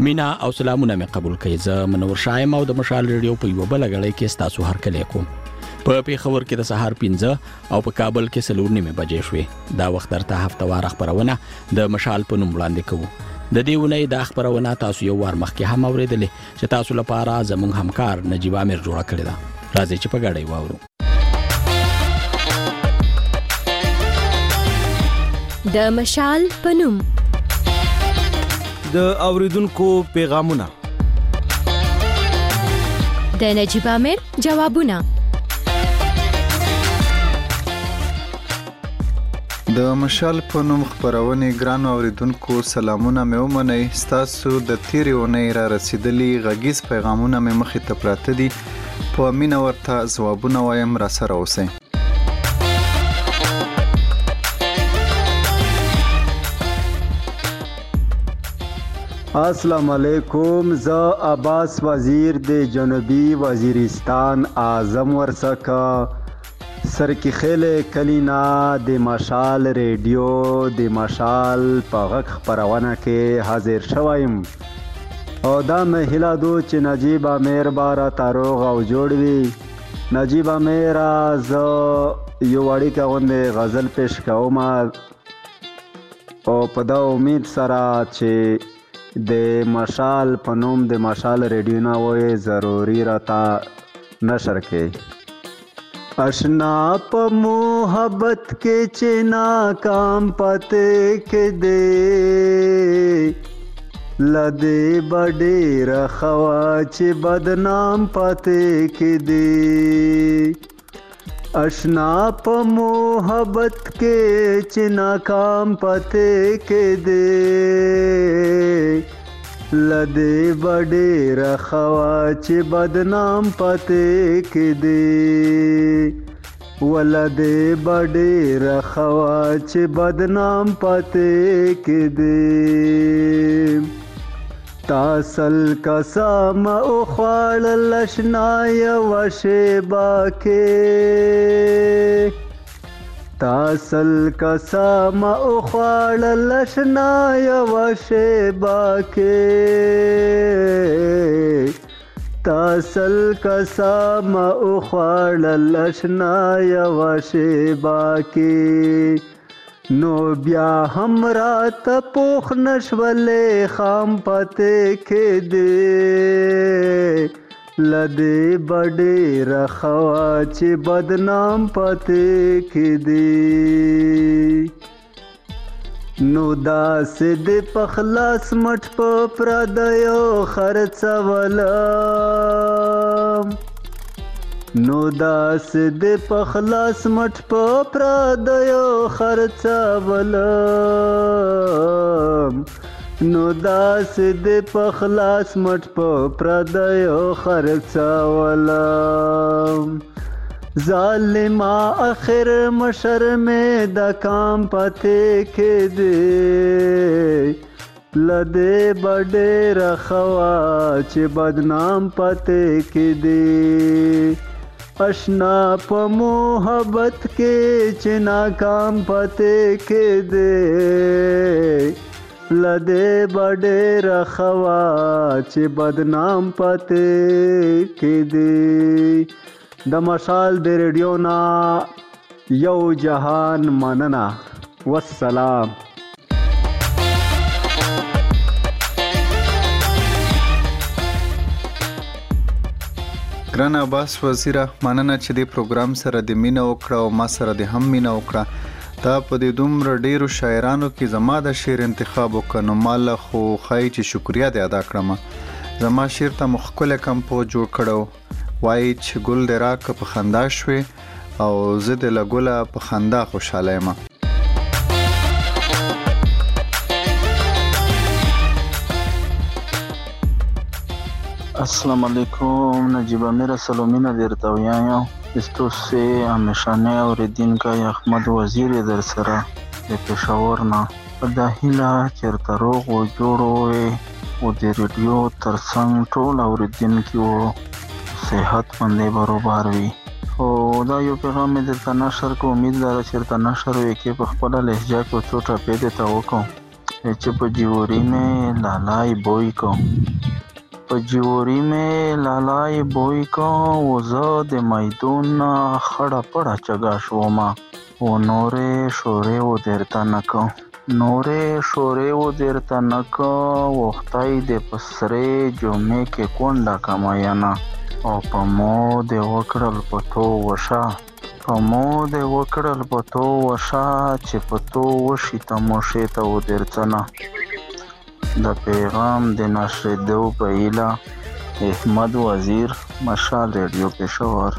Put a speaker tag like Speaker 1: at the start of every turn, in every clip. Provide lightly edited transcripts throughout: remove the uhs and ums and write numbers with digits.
Speaker 1: مینا او سلامونه مې قبول کړئ. زه منور شایم او د مشال ریډیو په یو بل غړې کې ستاسو هرکلی کوم. په پیښور کې د سهار 5 او په کابل کې 4:30 بجې شوې. دا وخت درته هفتوار خبرونه د مشال په نوم وړاندې کوو. د دې ونې د خبرونه تاسو یو وار مخکې هم اوریدلې چې تاسو لپاره زموږ همکار نجیب امیر جوړ کړی دا. راځي چې په غاړې واورو.
Speaker 2: د مشال په نوم
Speaker 3: د اوریدونکو پیغامونه،
Speaker 2: د نجیب امیر جوابونه،
Speaker 4: د مشال په نوم خبرونه. ګران اوریدونکو سلامونه مې ومنئ. ستاسو د تیرې اونۍ را رسیدلي غږیز پیغامونه مې مخې ته پراته دي. په مینه ورته ځوابونه وایم، را سره اوسئ.
Speaker 5: السلام علیکم. زه عباس وزیر د جنوبي وزیرستان اعظم ورڅخه سرکی خیل کلینا د مشال ریډیو د مشال په غږ خبرونه کې حاضر شوم او دا مې هیله دو چې نجیب امیر بارا تاروغ او جوړ وي. نجیب امیر زه یو وړي کوم غزل پیش کوم او په دا امید سره چې د مشال په نوم د مشال ریډیو نه وای ضروري راته نشر کې. اشنا په محبت کې چې ناکام پته کې دے لدې بډې رخوا چې بدنام پته کې دے. اشنا په محبت کې چې ناکام پته کې دے لدې بډې رخوا چې بدنام پته کې دے ولدې بډې رخوا چې بدنام پته کې دے. تاسل قسم او خوال لشنای وشبا کې تاسل قسم او خوال لشنای وشبا کې تاسل قسم او خوال لشنای وشبا کې نو بیا هم رات پوخ نشولې خام پته کې دے لدې بډې رخوا چې بدنام پته کې دے. نو داسې د پخلاص مټ په پردیو خرڅولم نو داسې د پخلاص مټ په پردیو خرڅولم نو داسې د پخلاص مټ په پردیو خرڅولم. ظالما اخر مشر میں د کام پته کې دے لدې بډې رخوا چې بدنام پته کې دے. اشنا په محبت کې چې ناکام پته کې دے لدې بډې رخوا چې بدنام پته کې دے. د مشال د ریډیو نا یو جهان مننه. والسلام.
Speaker 4: ګران عباس وزیره، مننه چې د پروګرام سره د مینه وکړه او ما سره د هم مینه وکړه. دا په دې دومره ډیرو شاعرانو کې زما د شعر انتخاب وکړو، مال خو خای چې شکریا دې ادا کړم. زما شعر ته مخکله کمپوز جوړ کړو. وای چې ګل دې راک په خندا شوي او زه د لګوله په خندا خوشاله یم.
Speaker 6: السلام علیکم. نجیب امیر سلامونه درته وایم. استوسه همیشانه اوریدونکو احمد وزیر در سره د پېښور نه په داخله چیرته روغ او جوړ وي او د ریډیو ترڅنګ ټول اوریدونکو صحت باندې برابر وي. او دا یو پیغام مې درته نشر کوم. امید لرم چې درته نشر وي کې په خپل لهجه کې څو ټاپې ته وکم. چې په جیوري مې لالای بوی کو په جیوري مې لالای بوی کو و زه د میدون نه خړه پړه چګا شوما و نورې شورې و درته نکو نورې شورې و درته نکو و خدای دې په سرې جمعې کې کونډه کمایانه او په مو دې وکړل په تو وشه په مو دې وکړل په تو وشه چې په تو وشي تموشې ته و درته نه د پیغام د نشریدو په هیله احمد وزیر مشال ریډیو پېښور.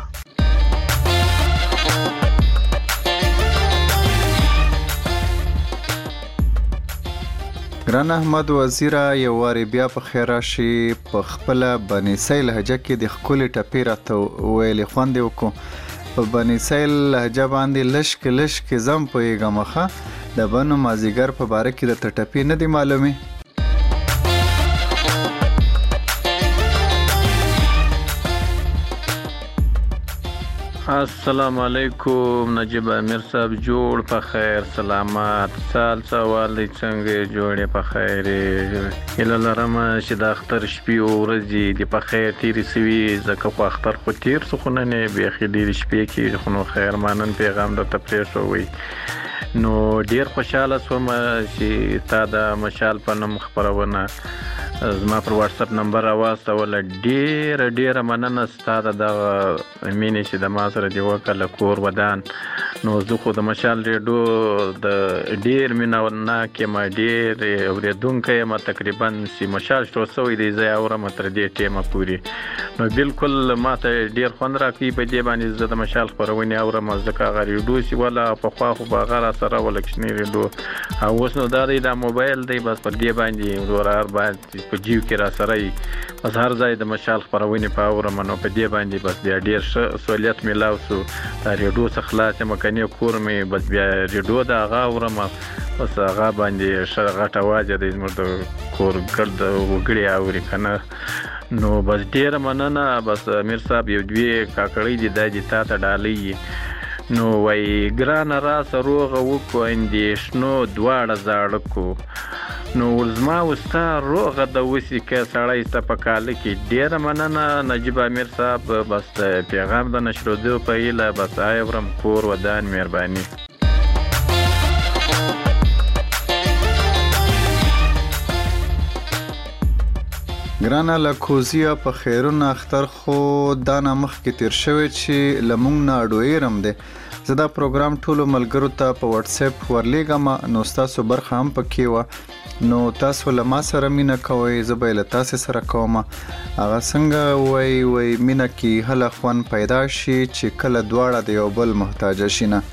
Speaker 4: ګران احمد وزیره یو وارې بیا په خیر راشي. په خپله بنیسۍ لهجه کې د ښکلې ټپې راته ویلې خوند یې وکړو. په بنیسۍ لهجه باندې لشکې زم پوهېږم ښه د بنو مازدیګر په باره کې درته ټپې نه دي معلومې؟
Speaker 7: السلام علیکم نجیب امیر صاحب، جوړ په خیر سلامت سال سوال دی څنګه جوړې په خیر اله لرم چې د اختر شپې او ورځې دی په خیر تیرې سوي ځکه خو اختر خو تیر سو خو نه بیخي ډېرې شپې کې خو نو خیر مانن پیغام درته پرېښوی نو ډېر خوشحاله سوم چې تا د مشال په نوم خپرونه زما پر واتساپ نمبر راواستوله. ډېره مننه ستا د دغه مینې چې د ما سره دې وکړله کور ودان. نو زه خو د مشال ریډیو د ډېر مینهناک یم، ډېر اورېدونکی یم، تقریبا چې مشال شروع شوی دی زه یې اورم تر دې ټیمه پورې. نو بالکل ما ته ډېر خوند راکوي په دې باندې زه د مشال خپرونې اورم ځکه هغه ریډیو چې وله پخوا خو به هغه راسره وله کوچنۍ ریډیو او اوس نو دا دی دا موبایل دی بس په دې باندې ورار باید په جیو کې راسره وي بس هر ځای د مشال خپرونې په اورم نو په دې باندې بس بیا ډېر ښه سهولیت میلاو سو. دا ریډیو څخه خلاص یم کنې کور مې بس بیا ریډیو د هغه اورم بس هغه باندې ښه غټه واجه دی زموږ د کور ګرد وګړي اوري که نه. نو بس ډېره مننه. بس امیر صاحب یو دوی کاکړۍ دي دا دې تا ته ډالۍ نو وایي ګرانه راسه روغه وکړو اندېښنو دواړه زاړه کو نو زما وستا روغه د وسې که سړی سته په کاله کې. ډېره مننه نجیب امیر صاحب. بس د پیغام د نشرېدو په هیله بس اورم کور ودان مهرباني.
Speaker 4: ګرانه له کوزیه په خیرونه اختر خو دا نه مخکې تیر شوی چې له موږ نه اډویرم دی. زه دا پروګرام ټولو ملګرو ته په واتساپ ورلیږم نو ستاسو برخه هم پکې وه نو تاسو له ما سره مینه کوئ زه به یې له تاسې سره کوم. هغه څنګه وایي مینه کې هله خوند پیدا شي چې کله دواړه د یو بل محتاجه شي نه.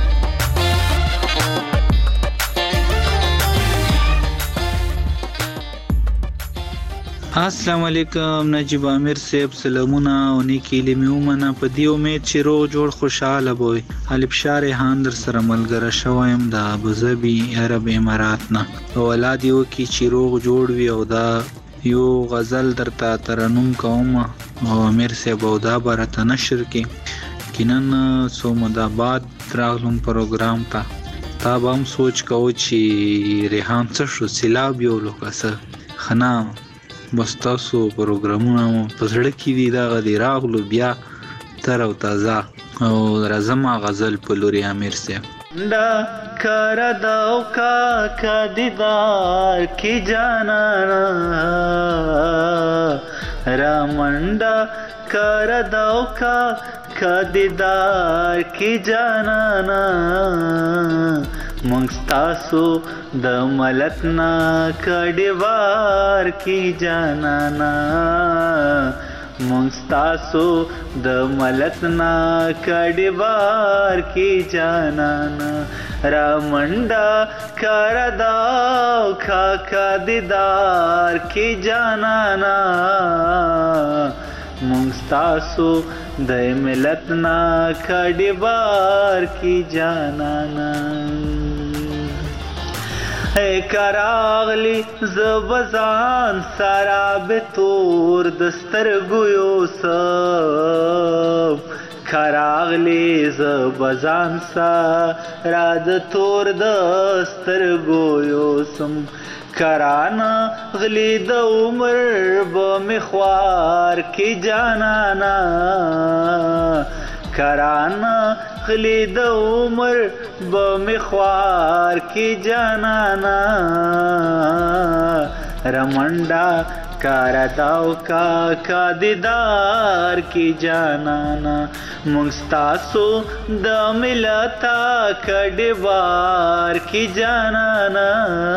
Speaker 8: السلام علیکم نجیب امیر صاحب، سلامونه او نیکی لمی ومنه. په دې امید چې روغ جوړ خوشاله بوي. الف شار هان در سره ملګری شوم د ابوظبي عرب امارات نه. اولاد یو کی چې روغ جوړ وي او دا یو غزل درته ترنم کوم او امیر صاحب او دا برته نشر کې کینن سومداباد راغلم پروګرام ته تا به هم سوچ کو چې ریحان څه شو سیلاب یو لوکاسه خنا بس تاسو پروګرامونه په زړه کې دي دا غدي راغلو بیا تر او تازه او رزما غزل په لوري امیر صاحب.
Speaker 6: دا کار داو کا دیدار کی جانانا رامنڈا کار داو کا دیدار کی جانانا منگستاسو د ملتنا کډوار کی جانانا منگستاسو د ملتنا کډوار کی جانانا رامنڈا کرداو کا دیدار کی جانانا منگستاسو د ملتنا کډوار کی جانانا اے کراغلی زبزان سارا بتور دستر گویو سب کراغلی زبزان سارا دتور دستر گویو سم کرانا غلی د عمر به مخوار کی جانانا کرانا غلی د عمر به مخوار کی جانانا رمنډا کار داو کا دیدار کی جانانا مونږ د ملتا کډوار کی جانانا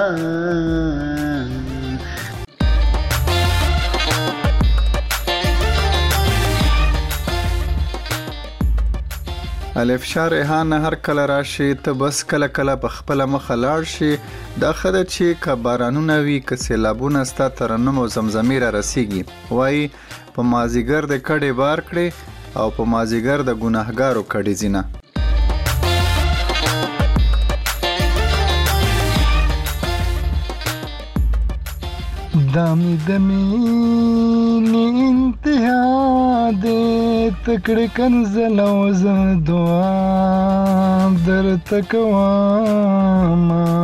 Speaker 4: الف شاه ریحان هر کله راشي ته بس کله کله په خپل مخ لاړ شي دا خدای چې کبارانونه وی ک سیلابونه ستا ترنم او زمزمې را رسیږي وای په مازیګر د کډې بار کړي او په مازیګر د ګناهګارو کډې زینا
Speaker 9: دمی دمی انتها دې تکړه کنزل او زه دعا درته کوم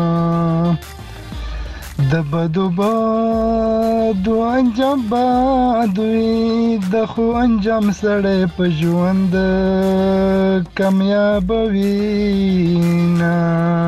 Speaker 9: د بدو بادو انجام بادوي د خو انجام سړی په ژوند کامیابوي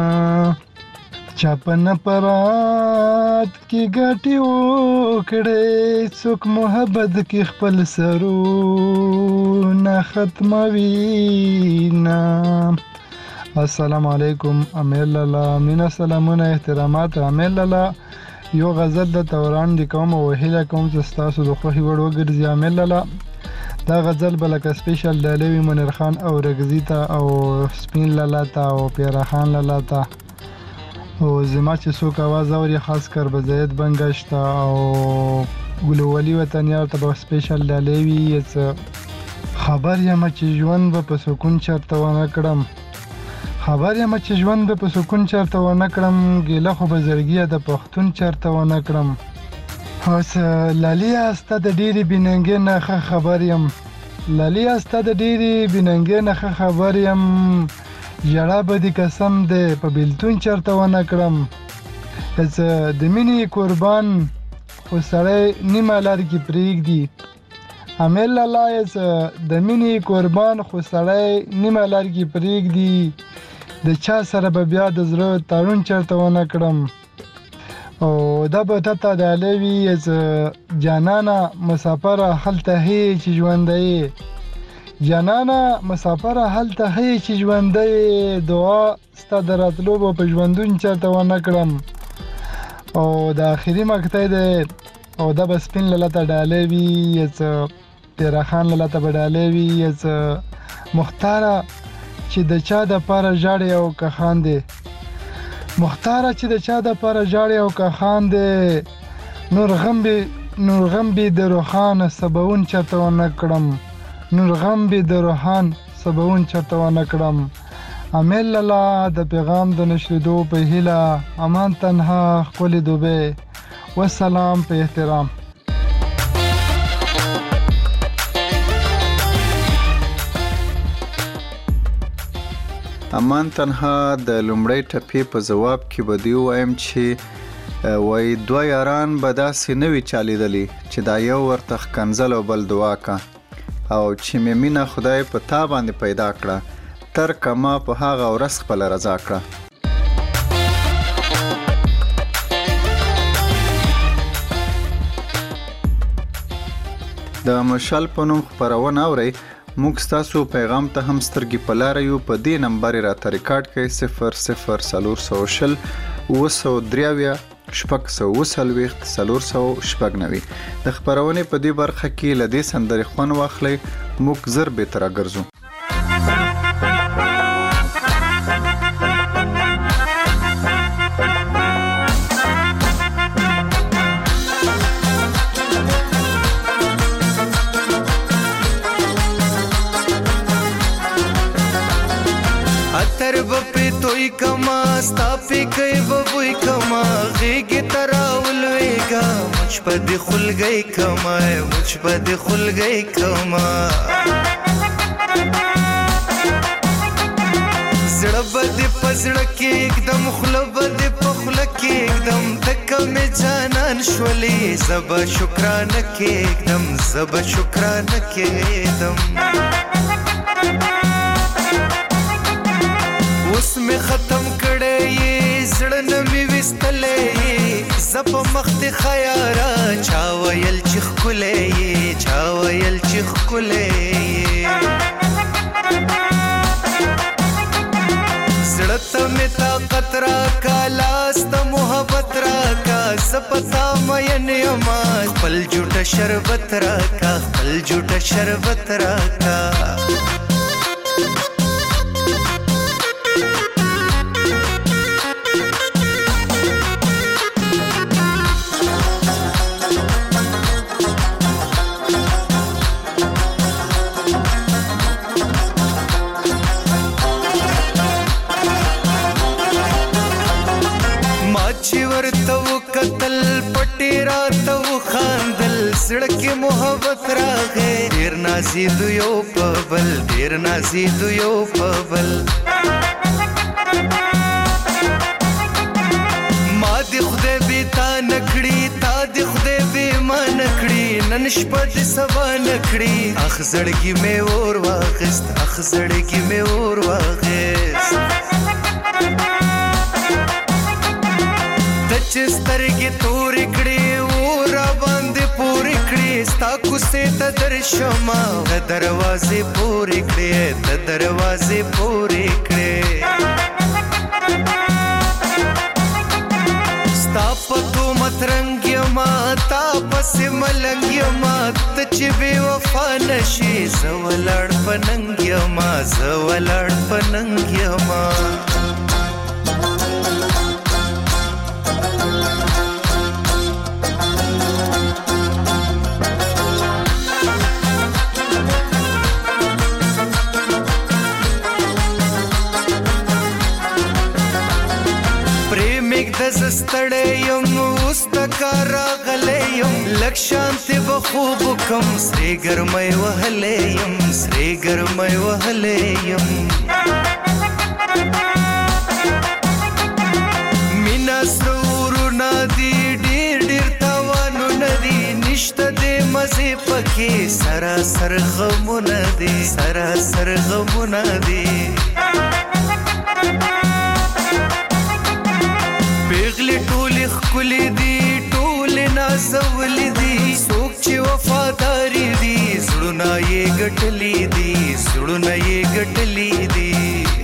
Speaker 9: چاپن پرات کی ګټي وکړې څوک محبت کې خپل سرو نه ختموي نه السلام علیکم امیر لالا مینا سلامونه احترامات امیر لالا یو غزل د توران د کوم او هیله کوم چې تاسو د خوښي وړ وګرځي امیر لالا دا غزل بلکه سپیشل دالوی منیر خان او رغزی ته او سپین لالا ته او پیرا خان لالا ته او زما چې څوک आवाज اوري خاص کر به زید بنگشت او ګلوولی وطنیار ته به سپیشل دالوی خبر یم چې ژوند به په سکون چرته ونه کړم خبر یم چې ژوند به په سکون چرته ونه کړم ګیله خو به زړګیه د پښتون چرته ونه کړم اوس لالیا ستا د ډېرې بیننګې نه ښه خبر یم لالیا ستا د ډېرې بیننګې نه ښه خبر یم ژړا به دې قسم دی په بېلتون چرته ونه کړم د مینې قربان خو سړی نیمه لار کې پرېږدي امیر لالا د مینې قربان خو سړی نیمه لار کې پرېږدي د چا سره به بیا د زړه تړون چرته ونه کړم او دا به تاته ډالۍ وي جانانه مسافره هلته هی چې ژوندی جانانه مسافره هلته هی چې ژوندی دعا ستا د راتلو به په ژوندون چرته ونه کړم او د آخري مقطع دی او دا به سپین لالا ته ډالۍ وي تیرا خان لالا ته به ډالۍ وي مختاره چې د چا د پاره ژاړې او که خاندې مختاره چې د چا د پاره ژاړې او که خاندې نور غم بې د روحان سباون چرته ونه کړم نور غم بې د روحان سباون چرته ونه کړم امیر لالا د پیغام د نشریدو په هیله امان تنها ښکلې دوبۍ والسلام په احترام
Speaker 4: امان تنها د لومړی ټپې په جواب کې به دی وایم چې وای دوه یاران به داسې نه وي چالیدلی چې دا یو ورته ښکنځل او بل دعا کا او چې مې مینه خدای په تا باندې پیدا کړه تر کما په هغه ورځ خپله رضا کړه د مشال په نوم خپرونه اورئ موږ ستاسو پیغام ته هم سترګې په لاره یو په دې نمبر راته ریکارډ کړئ 0040 903 490 د خپرونې په دې برخه کې له دې سندرې خوند واخلئ موږ زر بهتره ګرځو
Speaker 10: توی کما ستا پی کئی ببوی کما غیگی تراول ویگا مجھ پا دی خل گئی کما مجھ پا دی خل گئی کما زڑا با دی پا زڑا کی اکدم خلا با دی پا خلا کی اکدم دکا می جان شولې زبا شکرانه کېږدم زبا شکرانه کېږدم اوس مې ختم کړی زړه نه مې ویستلی زه په مخ دې خیاره چا ویل چې ښکلی چا ویل چې ښکلی زړه ته مې طاقت راکا لاس ته محبت راکا زه په تا مین یما خپل جوټه شربت راکا خپل جوټه شربت راکا قتل پټی راته وخاندل زړه کې محبت راغی ډېر نازېدو یو په بل ډېر نازېدو یو په بل ما دې خدای بې تا نه کړي تا دې خدای بې ما نه کړي نن شپه دې سبا نه کړي اخ زړګي مې اور واخیست اخ زړګي مې اور واخیست چې سترګې تورې کړې و را باندې پورې کړې ستا کوڅې ته درشمه د دروازې پورې کړې د دروازې پورې کړې ستا په تومت رنګ یما تا پسې ملنګ یما ته چې بې وفا نشي زه ولاړ په ننګ یما زه ولاړ په ننګ یما زه ستړی یم اوس د کار راغلی یم لږ شانتې به خوب وکم سرې ګرمۍ وهلی یم سرې ګرمۍ وهلی یم مینه سره ورونه دي ډېر ډېر تاوانونه دي نشته دې مزې پکې سراسر غمونه دي سراسر غمونه دي پیغلې ټولې ښکلې دي ټولې نازولې دي څوک چې وفاداري دي زړونه یې ګټلي دي زړونه یې ګټلي دي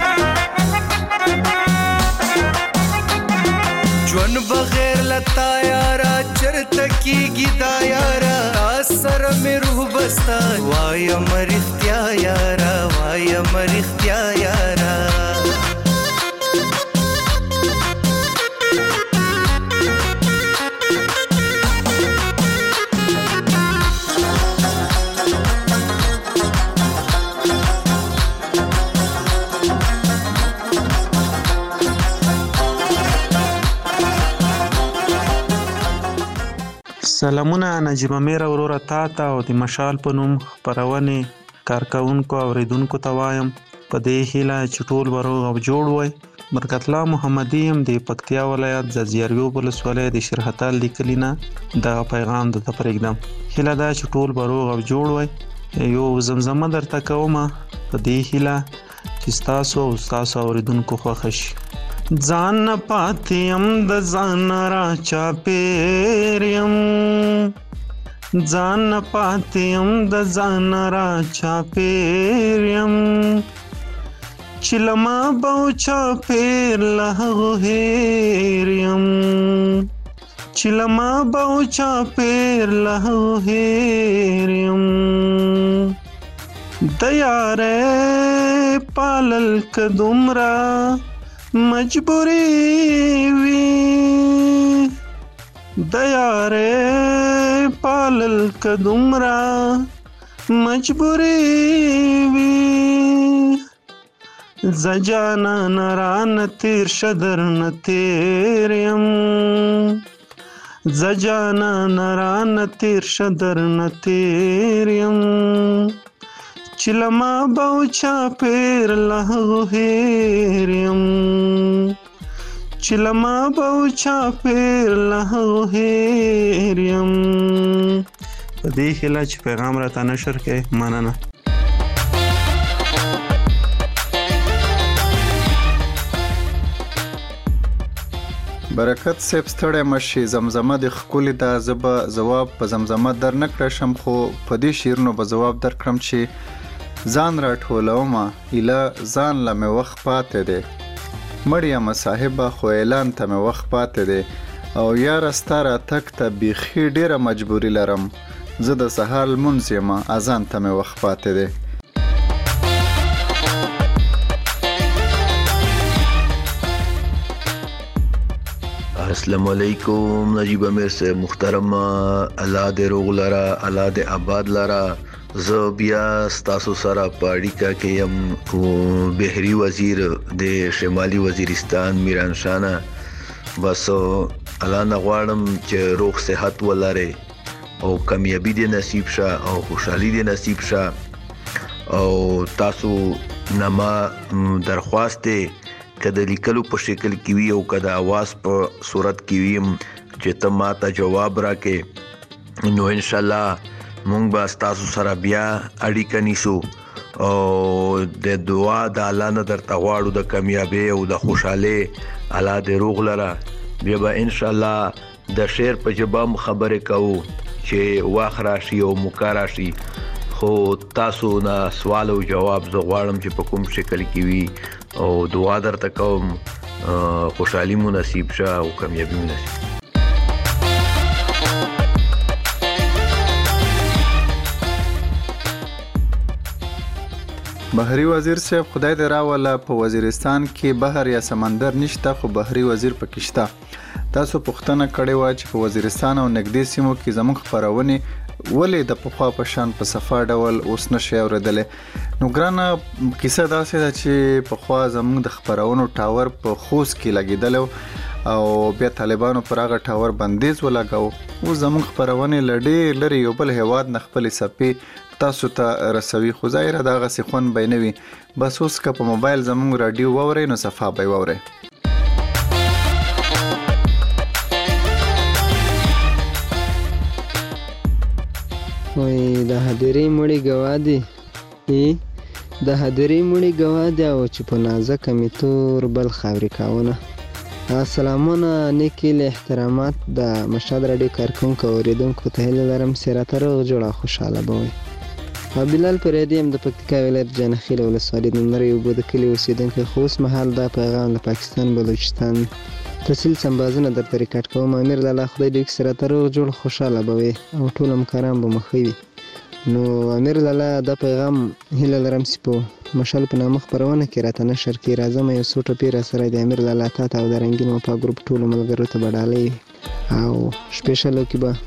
Speaker 10: ژوند بغیر لتا یارا چرته کېږي دا یارا تا سره مې روح بستا وایم رښتیا یارا وایم رښتیا یارا
Speaker 8: سلامونه نجیب امیر وروره تا ته او د مشال په نوم خپرونې کارکوونکو اوریدونکو ته وایم په دې هیله چې ټول به روغ او جوړ وئ برکت الله محمدي یم د پکتیا ولایت د زیاریو ولسوالۍ د شرحتال د کلي نه دغه پیغام درته پرېږدم هیله ده چې ټول به روغ او جوړ وئ یو زمزمه درته کومه په دې هیله چې ستاسو او ستاسو اوریدونکو خوښه شي ځان نه پاتې یم د ځان را چاپېر یم ځان نه پاتې یم د ځان را چاپېر یم چې له ما به و چاپېر له هغو هېر یم چې له ما به و چاپېر له هغو هېر یم د یارۍ پالل که دومره مجبوری وی د یارۍ پالل که دومره مجبوری وی ز جانان رانه تیر شه درنه تیر یم ز جانان رانه تیر شه درنه تیر یم چې له ما به و چاپېر له هغو هېر یم
Speaker 11: چې لما به چا پیر له هیر یم. په دې هیله چې پیغام راته نشر کړئ. مننه.
Speaker 4: برکت صاحب ستړی مشي. زمزمه د ښکلې ده. زه به ځواب په زمزمه در نه کړشم، خو په دې شعرونو به ځواب در کړم چې ځان را ټولومه ایله ځان له مې وخت پاتې دی، مړ یم صاحبه خو اعلان ته مې وخت پاتې دی، او یاره ستا راتګ ته بیخي ډېره مجبوري لرم، زه د سهار لمونځ یم اذان ته مې وخت پاتې دی.
Speaker 12: السلام علیکم. نجیب امیر سے محترم، الله دې روغ لرا، الله دې آباد لرا. زه بیا ستاسو سره په اړیکه کې یم بحری وزیر د شمالي وزیرستان میران شانه. بس الله نه غواړم چې روغ صحت ولري او کامیابی دې نصیب شه او خوشحالي دې نصیب شه. او تاسو نما درخواست دی کده لیکلو په شکل کې وي او کده आवाज په صورت کې وي چې ته ماته جواب راکې، نو ان شاء الله مونږ به تاسو سره بیا اړیکه نیسو او د دعا د الله نه درته غواړو د کامیابی او د خوشحالۍ. الله دې روغ لره. بیا به ان شاء الله د شعر په جبام خبرې کوو چې واخ راشي او موقع راشي، خو تاسو نه سوال او جواب زه غواړم چې په کوم شکل کې وي او دعا درته کوم خوشحالي مو نصیب شه او کامیابی مو نصیب.
Speaker 4: بحری وزیر صاحب خدای دې راوله. په وزیرستان کې بحر یا سمندر نشته خو بحری وزیر پکې شته. تاسو پوښتنه کړې وه چې په وزیرستان او نږدې سیمو کې زموږ خپرونې ولې د پخوا په شان په صفا ډول اوس نشي اورېدلی. نو ګرانه کیسه داسې ده چې پخوا زموږ د خپرونو ټاور په خوست کې لګېدلی او بیا طالبانو پر هغه ټاور بندیز ولګاو. اوس زموږ خپرونې له ډېر لرې یو بل هیواد نه خپلې څپې تاسو ته رسوي، خو ظاهره د هغسې خوند به یې نه وي. بس اوس که په موبایل زموږ راډیو واورئ نو صفا به یې واورئ.
Speaker 13: وای د هدیرې مړی ګوا دی، د هدیرې مړی ګوا دی او چې په نازکه مې تور بل خاورې کاونه. سلامونه، نیکې له احترامات د مشهد راډیو کارکونکو اورېدونکو ته هیله لرم چې راته روغ جوړ او خوشحاله به وئ. بلال پریدی یم د پکتیکا ولایت جانخیل ولسوالۍ د نری اوبو د کلي اوسېدونکی، خو اوس مهال دا پیغام له پاکستان بلوچستان تحصیل سمبازونه درته ریکارډ کوم. امیر لالا خدای دې وکړي چې راته روغ جوړ خوشحاله به وئ او ټول همکاران به مو ښه وي. نو امیر لالا دا پیغام هیله لرم چې په مشال په نامه خپرونه کې راته نشر کړي. راځم یو څو ټپې راسره د امیر لالا تا ته او د رنګین وفا ګروپ ټولو ملګرو ته به ډالۍ او سپیشلو کې به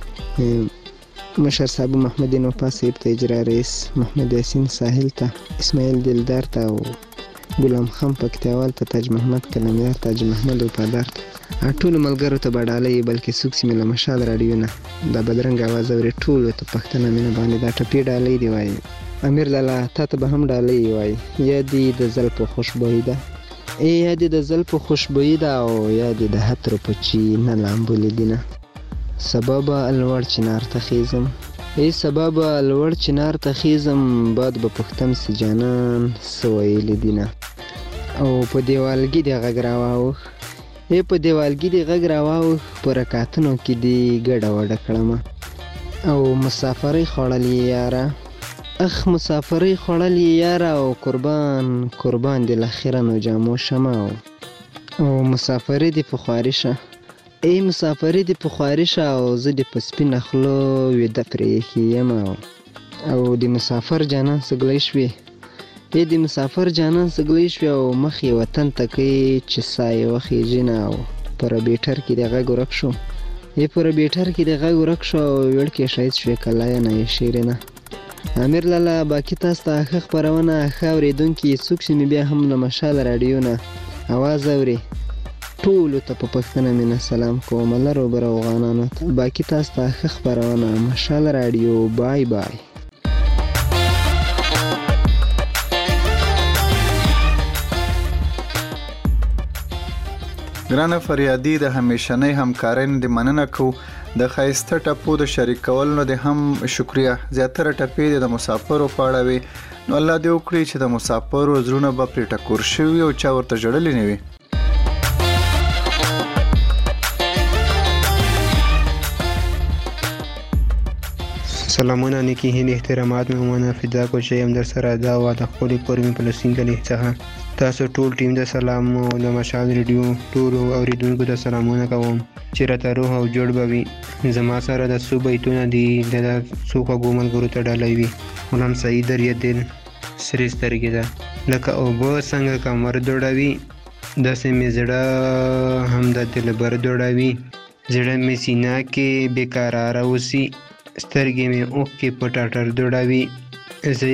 Speaker 13: مشر صاحب محمدین وفا صاحب ته، اجرا رئیس محمد یاسین ساحل ته، اسماعیل دلدار ته او غلام خان پکتیوال ته، تاج محمد کلمدار، تاج محمد وفادار ته، ټولو ملګرو ته به ډالۍ، بلکې څوک چې مې له مشال راډیو نه دا بدرنګ اواز اوري ټولو ته پښتنه مینه باندې دا ټپې ډالۍ دی وایي. امیر لالا تا ته به هم ډالۍ وایي. یا دې د زلفو خوشبویي ده، یا دې د زلفو خوشبویي ده او یا دې د حترو په چی نه لامبولې دینه. سبب الوړ چنار ته خیزم، سبب الوړ چنار ته خیزم، باد به پختم سی جانان سویل دینه. او په دیوالګي د غږ راواوخ، په دیوالګي د غږ راواوخ، په رکعتونو کې دی ګډه وډه کړمه. او مسافرۍ خوړلې یاره، اخ مسافرۍ خوړلې یاره، او قربان قربان د لخیرنو جامو شمه. او مسافرۍ دی په خواري شه، مسافرۍ دی په خواري شه، او زه د په سپینه خوله ویده پرې ایښې یم. او د مسافر جانان سګلی شوې، د مسافر جانان سګلی شوې، او مخ یې وطن ته کوي چې ساه یې وخیږي نه. او په ربیټر کې د غږ ورک شو، په ربیټر کې د غږ ورک شو، او ویړ کې شهید شوې کلاینه یې شیرینه. امیر لالا باقي تاسو ته ښه خپرونه، ښه اورېدونکي څوک چې مې بیا هم له مشال راډیو نه اواز اوري ټولو ته په پښتنه مینه سلام کوم. لرو بر افغانانو ته باقي تاسو ته ښه خپرونه. مشال راډیو، بای بای.
Speaker 4: ګرانه فریادي د همیشنۍ همکارۍ نه د مننه کو د خایسته ټپو د شریکولو د هم شکریا. زیاتره ټپې د مسافرو په اړه وي، نو الله دې وکړي چې د مسافرو زړونه به پرې ټکور شوي او چا ورته ژړلي نه وي.
Speaker 14: سلامونه نیکی هین احترامات مې ومنه فدا کو چې هم در سره دا و د خپلې کورمې فلسطین کلي څخه تاسو ټول ټیم د سلام او د مشال ریډیو ټول اوریدونکو ته سلامونه کوم چې راته روح او جوړ به وي. زما سره د څو بیتونه دي د څو خوږو ملګرو ته ډالۍ وي. غلام سعید دریادل سرې سترګې ده لکه اوبه څنګه کمر دوړوي داسې مې زړه هم د دلبر دوړوي. زړه مې سینه کې بېقراره اوسي، سترګې مې اوښکې په ټټر دوړوي. زه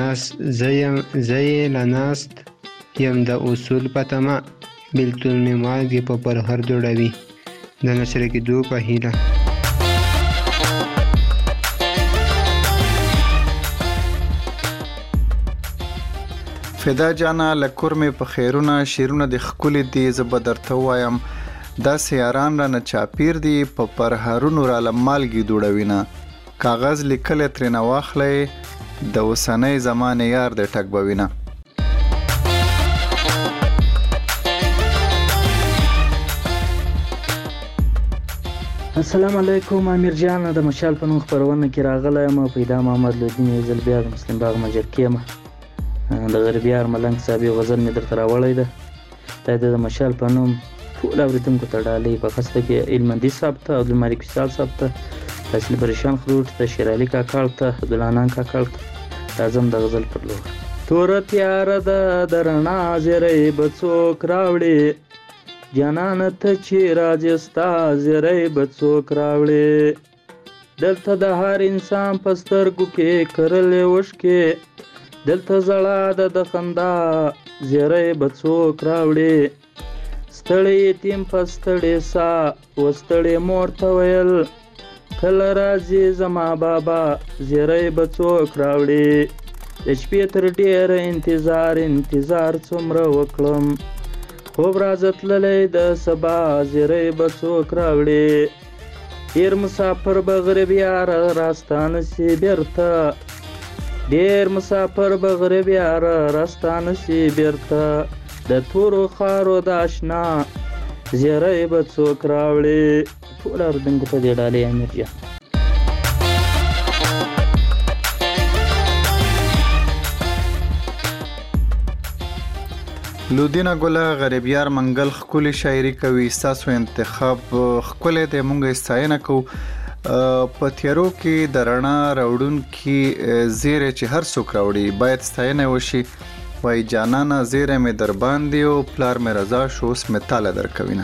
Speaker 14: یې له ناست یم د اصول په تمه، بېلتون مې مالګې په پرهر دوړوي د نشر کېدو په هیله.
Speaker 4: فدا جانا لکور مې په خیرونه شیرونه د ښکلي دي، زه به درته ووایم داسې یاران رانه چاپیر دي په پرهرونو راله مالګې دوړوینه. کاغذ لیکلی ترېنه واخلی د اوسنۍ زمانې یار د ټک به وینه.
Speaker 15: السلام علیکم. امیر جان د مشال په نوم خپرونه کې راغلی یم. پیدا محمد لودین یو ځل بیا د مسلم باغ مجرکې یم. د غربیار ملنګ صاحب یو غزل مې درته راوړی ده. دا د مشال په نوم ټول اورېدونکو ته ډالۍ په خسته کې علمندي صاحب ته، عبدالمالک وصال صاحب ته، تحصیل پریشان خروټ ته، شیرعلي کاکړ ته، عبدالحنان کاکړ ته. راځم د غزل پر لور. توره تیاره ده د رڼا زیری به څوک راوړي، جانانه ته چې راځې ستا زیری به څوک راوړي. دلته د هر انسان په سترګو کې کرلې اوښکې، دلته زړه ده د خندا زیری به څوک راوړي. ستړی یتیم په ستړې سا وستړې مور ته ویل، کله راځي زما بابا زیری به څوک راوړي. د شپې تر ډېره انتظار څومره وکړم، خوب راځه تللی د سبا زیری به څوک راوړي. ډېر مسافر به غربیاره راستانه سي بیرته، ډېر مسافر به غربیاره راستانه سي بیرته. د تورو خارو د اشنا زیری به څوک راوړي. ټول اورېدونکو ته دې ډالۍ امیر جان.
Speaker 4: لودینه ګله غریبیار منګل ښکلې شاعري کوي، ستاسو انتخاب ښکلی دی، موږ یې ستاینه کوو. په تیارو کې د رڼا راوړونکي زیری چې هر څوک راوړي باید ستاینه وشي. وایي جانانه زیری مې در باندې او پلار مې رضا شو اوس مې تاله درکوینه.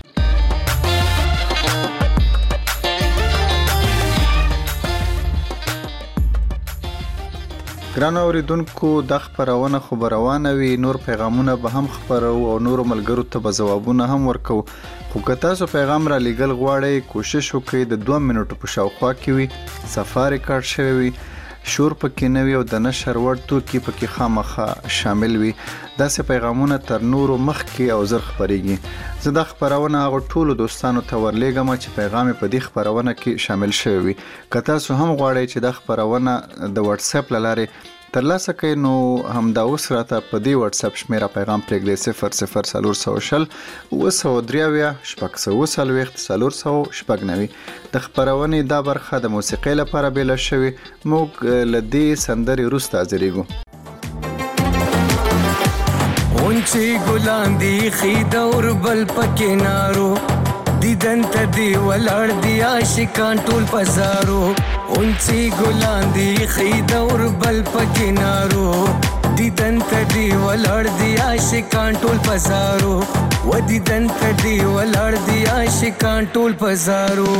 Speaker 4: ګرانو اوریدونکو دا خپرونه خو به روانه وي، نور پیغامونه به هم خپرو او نورو ملګرو ته به ځوابونه هم ورکو. خو که تاسو پیغام را لیږل غواړئ کوشش وکړئ د 2 منټو په شاوخوا کې وي، صفا ریکارډ شوی وي، شور پکې نه وي او د نشر وړ توکي پکې خامخا شامل وي. داسې پیغامونه تر نورو مخکې او زر خپریږي. زه دا خپرونه هغو ټولو دوستانو ته ورلیږم چې پیغام په دې خپرونه کې شامل شوی وي. که تاسو هم غواړئ چې دا خپرونه د واتس اپ له لارې ترلاسه کړئ نو همدا اوس راته په دې واتس اپ شمیره پیغام پرېږدئ 00420 943 490. د خپرونې دا برخه د موسیقۍ لپاره بیله شوې. موږ له دې سندرې وروسته حاضرېږو.
Speaker 10: اونچی ګلان دی خې دور بل پکې نارو، دیدن ته دی ولاړ دی عاشقان ټول پزارو. اونچی ګلان دی خې دور بل پکې نارو، دیدن ته دی ولاړ دی عاشقان ټول پزارو. و دیدن ته دی ولاړ دی عاشقان ټول پزارو.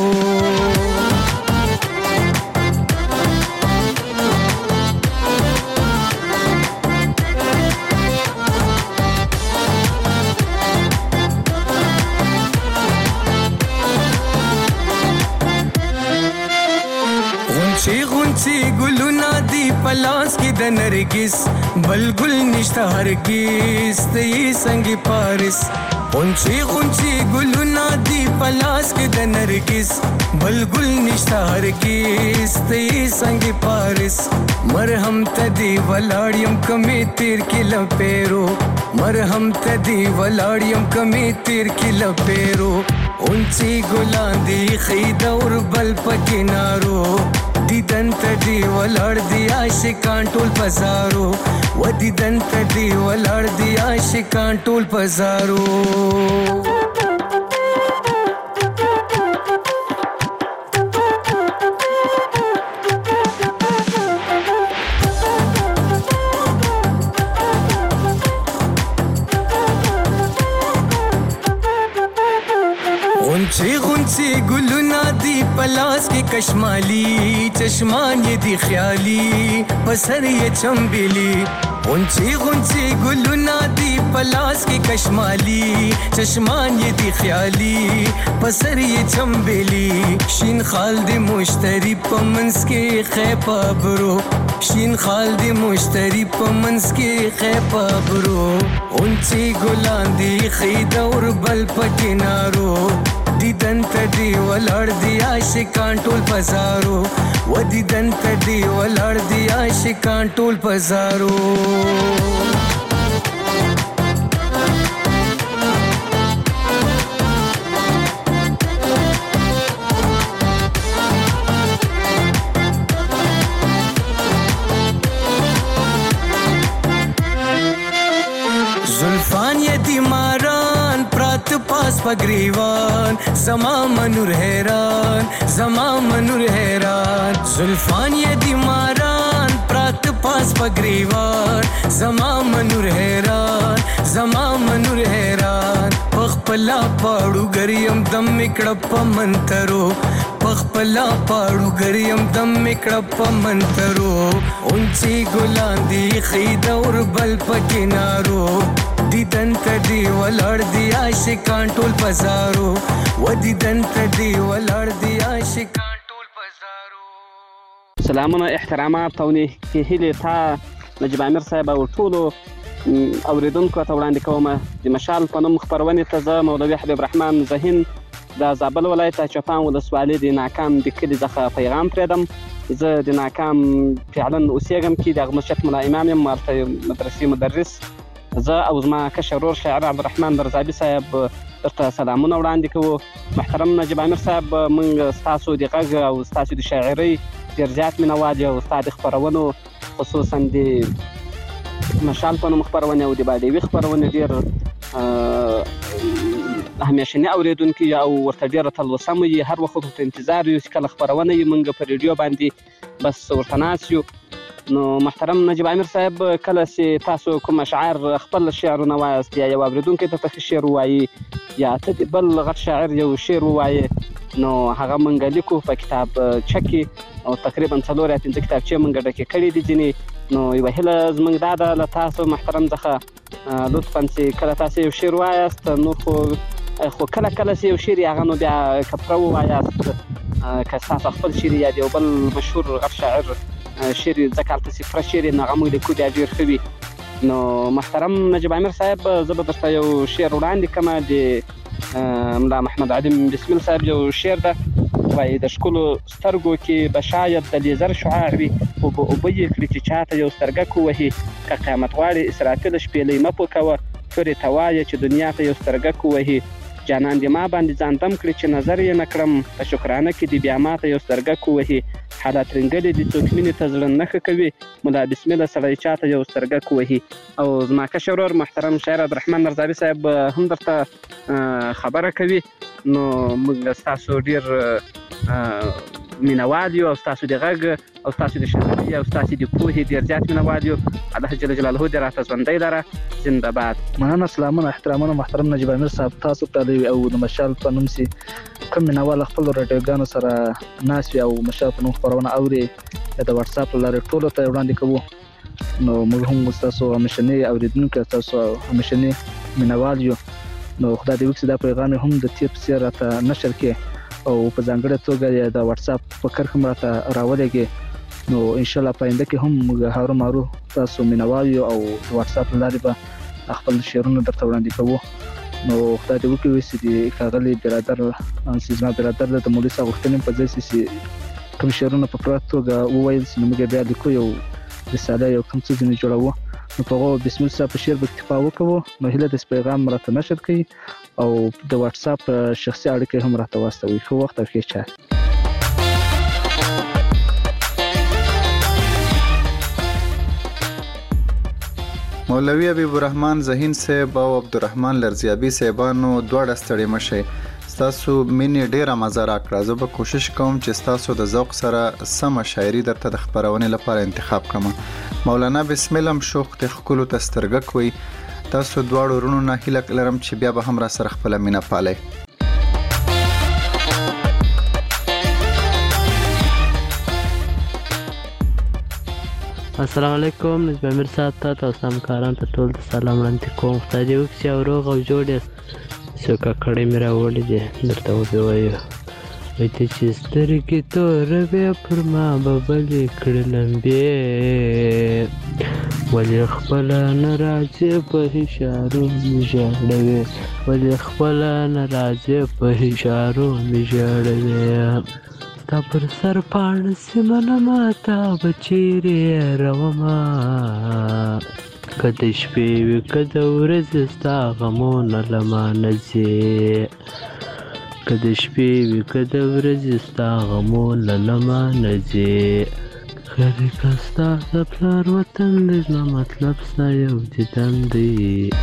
Speaker 10: غونچی ګلونه دی پلاس کې د نرګس، بل ګل نشته هرګز ته یې څنګه پارس. غونچی ګلونه دی پلاس کې د نرګس بل ګل نشته هر کیس ته څنګه پارس مرهم تدی ولاړیم کمی تیر کې لپیرو مرهم تدی ولاړیم کمی تیر کې لپیرو اونچی ګلان دی خید اور بل پکینارو دیدن تدی ولاړ دی عاشقان ټول بازارو و دیدن تدی ولاړ دی عاشقان ټول بازارو غونچی ګلونه دی پلاس کې کشمالی چشمان یې دی خیالي بسر یې چمبلی غونچی ګلونه دی پلاس کې کشمالی چشمان یې دی خیالي بسر یې چمبلی شین خال دی مشتری پمنس کې خیپا برو شین خال دی مشتری پمنس کې خیپا برو غونچی ګلان دی خید اور بل پکینارو دیدن تدی ولاړ دی عاشقان ټول بازارو و دیدن تدی ولاړ دی عاشقان ټول بازارو زلفان یدی ماران پرات پاس پگریوان زما منور حیران زلفان یدی ماران پرات پاس پگریوان زما منور حیران پخپلا پاړو ګریم دم میکړه پمنترو پخپلا پاړو ګریم دم میکړه پمنترو اونچی ګلان دی خید اور بل پکینارو دیدن تدی ولاړ دی عاشقان ټول بازارو و دیدن تدی ولاړ دی عاشقان ټول بازارو
Speaker 16: سلامونه احترامات او هیلې تا نجیب امیر صاحب او ټولو اوریدونکو ته وړاندې کوم د مشال په نوم خپرونې ته زه مولوي حبیب رحمان ذهین د زابل ولایت چپان ولسوالۍ د ناکام د کلي څخه پیغام پرېږدم زه د ناکام فعلا اوسېږم کې د مسجد ملا امام یم هلته مدرسې مدرس زه او زما کشر ورور شاعر عبدالرحمن درزابي صاحب درته سلامونه وړاندې کوو محترم نجیب امیر صاحب موږ ستاسو د غږ او ستاسو د شاعرۍ ډېر زیات مینوال یو ستا د خپرونو خصوصا د مشال په نوم خپرونې او د باډیوي خپرونې ډېر همیشني اورېدونکي او ورته ډېره تلوسه مو یي هر وخت ورته انتظار یو چې کله خپرونه یي موږ په ریډیو باندې بس ورته ناست یو نو محترم نجیب امیر صاحب کله چې تاسو کوم اشعار خپل شعرونه وایاست یا یو اورېدونکی ته ته شعر ووایي یا ته بل غټ شاعر یو شعر ووایي نو هغه موږ لیکو په کتاب چکې او تقریبا 4 یا 5 کتابچې موږ ډکې کړي دي ځینې نو یوه هیله زموږ دا ده له تاسو محترم څخه لطفا چې کله تاسو یو شعر وایاست نور خو کله چې یو شعر هغه نو بیا کپره ووایاست که ستاسو خپل شعر یا د یو بل مشهور غټ شاعر شعر ځکه هلته صفره شعر یې هغه موږ لیکو بیا ډېر ښه وي نو محترم نجیب امیر صاحب زه به درته یو شعر وړاندې کړم د ملا محمد عدیم بسمل صاحب یو شعر ده وایي د ښکلو سترګو کې به شاید د لیزر شعاع وي خو به اوبه یې کړي چې چاته یو سترګک ووهي که قیامت غواړي اسرافیل شپېلۍ مه پوکوه تورې ته وایه چې دنیا ته یو سترګک ووهي جانان دې ما باندې ځان دم کړي چې نظر یې نه کړم په شکرانه کې دې بیا ما ته یو سترګک ووهي حالات رنګلې دي څوک مینې ته زړه نه ښه کوي ملا بسمله سړی چاته یو سترګک ووهي او زما کشر ورور محترم شاعر عبدالرحمن درزابي صاحب هم درته خبره کوي نو موږ ستاسو ډېر مینوال یو او ستاسو د غږ او ستاسو د شاعرۍ او ستاسو د پوهې ډېر زیات مینوال یو الله جل جلاله دې راته ژوندی لره زنده باد
Speaker 17: مننه سلامونه احترامونه محترم نجیب امیر صاحب تاسو ته او د مشال په نوم چې کوم مینوال خپل راډیوګانو سره ناست وي او مشال په نوم خپرونه اوري د واتساپ له لارې ټولو ته وړاندې کوو نو موږ هم ستاسو همیشني اورېدونکي ستاسو همیشني مینوال یو نو خدای دې وکړي چې دا پیغام هم د تیر په څېر راته نشر کړي او په ځانګړې توګه د واتساپ په کرښه هم راته راولېږي نو انشاءالله په آینده کې هم موږ هارو مارو تاسو مینوال یو او د واتساپ له لارې به خپل شعرونه درته وړاندې کوو نو خدای دې وکړي چې د ښاغلي برادر زما برادر د مولوي صاحب غوښتنې په ځای چې کوم شعرونه په پوره توګه وویل چې موږ بیا لیکو یو رساله یو کوم څه ځینې جوړوو نو په هغو بسم الله صاحب په شعر به اکتفا وکړو نو هیله ده چې پیغام راته نشر کړي او د واتساپ شخصي اړیکې هم راته واستوي ښه وخت او ښې چارې
Speaker 4: مولوي حبیب الرحمن ذهین صاحب او عبدالرحمن لرزیابي صاحبانو دواړه ستړي مشئ ستاسو مینې ډیره مزه راکړه زه به کوشش کوم چې ستاسو د ذوق سره سمه شاعري درته د خپرونې لپاره انتخاب کړم مولانا بسم الله شوق ته خپلو ته سترګک وي تاسو دواړو ورونو نه هیله لرم چې بیا به هم را سره خپل مینه پالئ
Speaker 18: السلام علیکم نجیب امیر صاحب ته تاسو همکاران ته ټول سلام وړاندې کوم خدای دې وکړي چې روغ او جوړ یاست څو ککړې مې راوړې دي درته ووایو وایي ته چې سترګې توروې پر ما به بلې کړې لمبې ولې خپله نه راځې په اشارو مې ژاړوې ولې خپله نه راځې په اشارو مې ژاړوې ستا پر سر پاڼه سیمه ماته به چیرې رومه که د شپې وي که د ورځې ستا غمونه له ما نه ځې که د شپې وي که د ورځې ستا غمونه له ما نه ځې خیر که ستا د پلار وطن دی زما مطلب ستا یو دیدن دی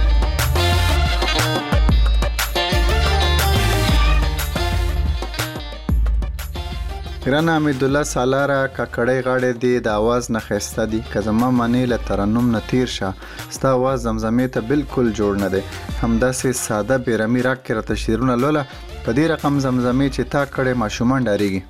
Speaker 4: ګران حمید الله سالاره ککړې غاړې دی د आवाज نه خسته دي که زما معنی له ترنم نه تیر شه ستا आवाज زمزمې ته بالکل جوړ نه دی همداسې ساده بیرمی راک کې راته شعرونه لوله په دې رقم زمزمې چې تا کړې ماشومان ډارېږي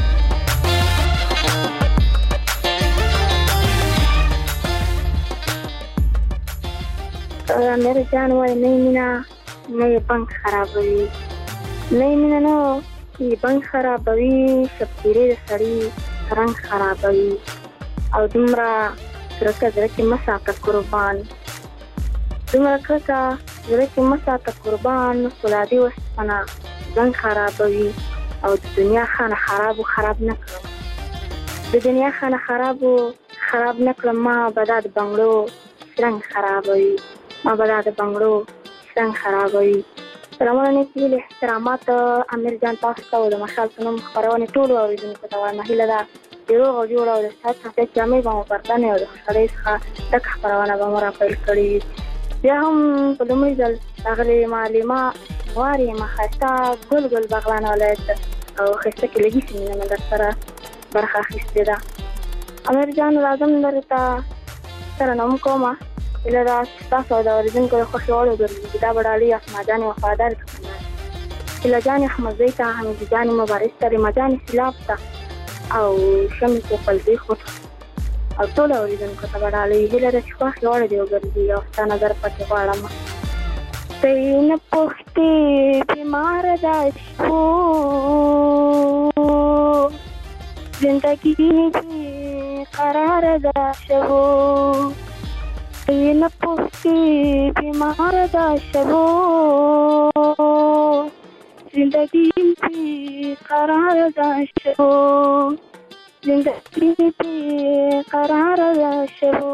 Speaker 19: میرے جان وای نه مینا نه بنک خرابوي نه مینا نو بنک خرابوي شپېرې د سړي رنګ خرابوي او دومره کرکه زړه کې مه ساته قربان دومره کرکه زړه کې مه ساته قربان فولادي وسپنه رنګ خرابوي او د دنیا خانه خراب نه کړم د دنیا خانه خراب نه کړم ما به دا د بنګلو رنګ خرابوي ما به دا د بنګلو رنګ خرابوي سلامونه نیکي هیلې احترامات امیر جان تاسو ته او د مشال په نوم خپرونې ټولو اورېدونکو ته وایم هیله ده چې روغ او جوړ او د صحت صحت جامې به مو پردنې او د خوشحالۍ څخه ډکه خپرونه به مو راپیل کړې وي بیا هم په لومړي ځل ښاغلې معلمه غوار یم ښایسته ګل بغلان ولایت او ښایسته کې لږي سیمې مې در سره برخه اخیستې ده امیر جان لازم درته ترنم کومه هیله ده چې ستاسو د اورېدونکو د خوښې وړ وګرځي دا به ډالۍ اسما جانې وفادار هیله جانې احمدزۍ ته حمیدي جانې مبارز ته ریما جانې سیلاب ته او شمې کوپلزۍ خو ته او ټولو اورېدونکو ته به ډالۍ هیله ده چې خوښې وړ دې وګرځي او ستا نظر پکې غواړم ته یې نه پوښتې بیماره دا شپو زندگی بې قراره دا شبو نه پوښتې بیمار دا شبو زندگی بې قرار دا شبو زندگی بې قرار دا شبو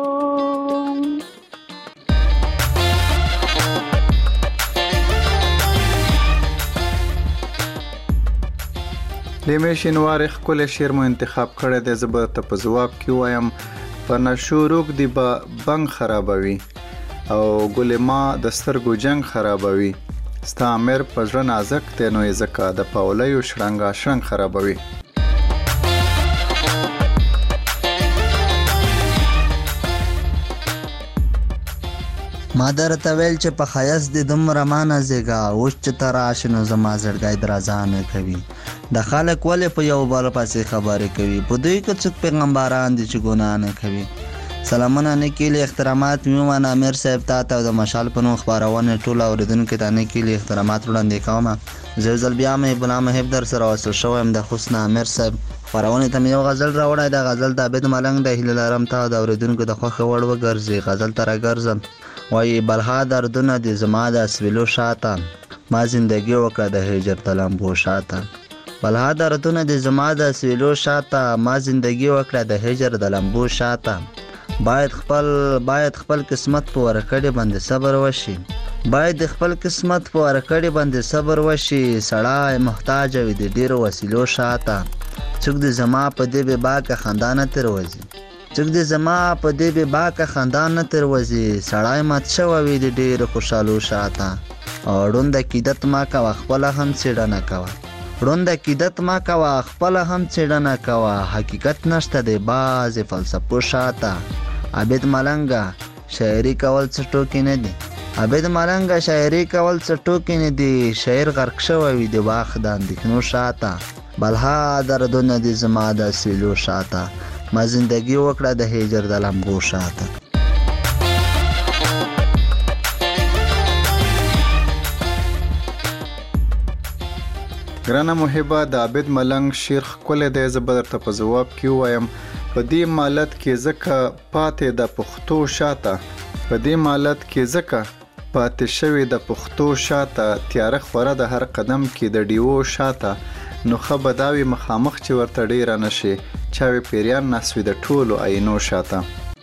Speaker 4: لیمې شینوار ښکلی شعر مو انتخاب کړی دی زه به ته په ځواب کې وایم په نشو روږ دی به بنګ خرابوي او ګلې ما د سترګو جنګ خرابوي ستا امیر په زړه نازک دی نو یې ځکه د پاولیو شړنګا شړنګ خرابوي
Speaker 20: ما درته ویل چې په ښایست دې دومره ما نازېږه اوس چې ته راشې نو زما زړګی درازه نه کوي د خلک ولې په یو بل پسې خبرې کوي په دوی کې څوک پیغمبران دي چې ګناه نه کوي سلامونه نیکي هیلې احترامات مې ومنه امیر صاحب تا ته او د مشال په نوم خپرونې ټولو اورېدونکو ته نیکي هیلې احترامات وړاندې کوم زه یو ځل بیا محب الله محب در سره وصل شوی یم د حسن امیر صاحب خپرونې ته مې یو غزل راوړی د غزل د عابد ملنګ د هیله لرم ته د اورېدونکو د خوښې وړ وګرځي غزل ته راګرځم وایي بلها دردونه د زما د سویلو شاته ما زندگی وکړه د هجر د لمبو شاته بلها دردونه د زما د سویلو شاته ما زندگی وکړه د هجر د لمبو شاته باید خپل قسمت په ورکړې باندې صبر وشي باید خپل قسمت په ورکړې باندې صبر وشي سړی محتاج وي د ډیرو وسیلو شاته څوک د زما په دې بې باکه خندا نه تېروځي څوک د زما په دې بې باکه خندا نه تېروځي سړی مات شوی وي د ډیرو خوشحالو شاته او ړوند عقیدت ما کوه خپله هم څېړنه کوه ړوند عقیدت ما کوه خپله هم څېړنه کوه حقیقت نشته د بعضې فلسفو شاته عابد ملنګه شاعري کول څه ټوکې نه دي عابد ملنګه شاعري کول څه ټوکې نه دي شاعر غرق شوی وي د وخت د اندېښنو شاته بلها دردونه د زما د سویلو شاته ما زندگی وکړه د هجر د لمبو شاته
Speaker 4: ګرانه محبه د عابد ملنګ شعر ښکلی دی زه به درته په ځواب کې ووایم په دې مالت کې ځکه پاتې د پښتو شاته په دې مالت کې ځکه پاتې شوې د پښتو شاته تیاره خوره د هر قدم کې د ډیوو شاته نو ښه به دا وي مخامخ چې ورته ډیره نشي چاوې پیریان ناست وي د ټولو آینو شاته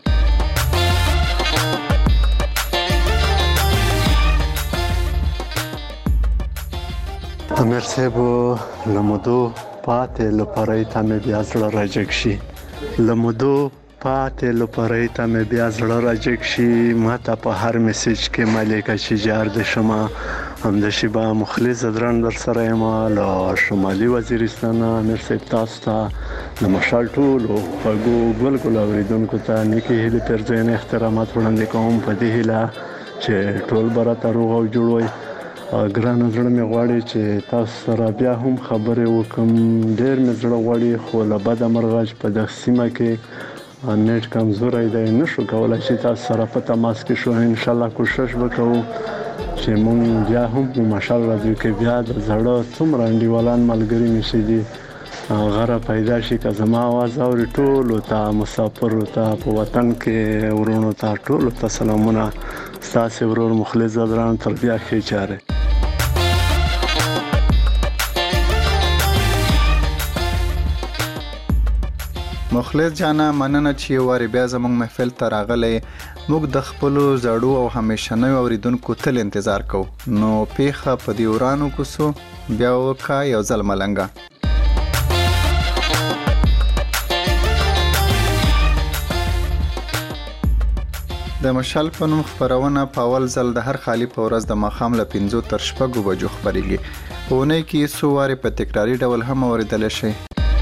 Speaker 11: امیر صاحب له مودو پاتې لپاره ته مې بیا زړه راجګ شي له مودو پاتې لپاره ته مې بیا زړه راجګ شي ماته په هر میسج کې مالکه چې جار د شما همدشي به مخلص درن در سره یم له شمالي وزیرستان امیر صاحب تاسو ته د مشال ټولو خوږو ګل اورېدونکو ته نیکې هیلې پرځای احترامات وړاندې کوم په دې هیله چې ټول به راته روغ او جوړ وي ګرانه زړه مې غواړي چې تاسو سره بیا هم خبرې وکړم ډېر مې زړه غواړي خو له بده مرغه چې په دغه سیمه کې نیټ کمزوری دی نشو کولی چې تاسو سره په تماس کې شو انشاءالله کوشش وکړو چې مونږ بیا هم په مشال راډیو کې بیا د زړه څومره انډیوالان ملګري مې چې دي غره پیدا شي که زما اواز اوري ټولو ته مسافرو ته په وطن کې ورونو ته ټولو ته سلامونه ستاسې ورور مخلص زدران تر بیا ښې چارې
Speaker 4: مخلص جانا مننه چې یو وارې بیا زموږ محفل ته راغلی موږ د خپلو زړو او همیشنیو اورېدونکو تل انتظار کوو نو پیښه په دې ورانو کوڅو بیا وکړه یو ځل ملنګه د مشال په نوم خپرونه په اول ځل د هر خالی په ورځ د ماښام له 5 تر 6 بجو خپرېږي په اونۍ کې څو وارې په تکراري ډول هم اورېدلی شئ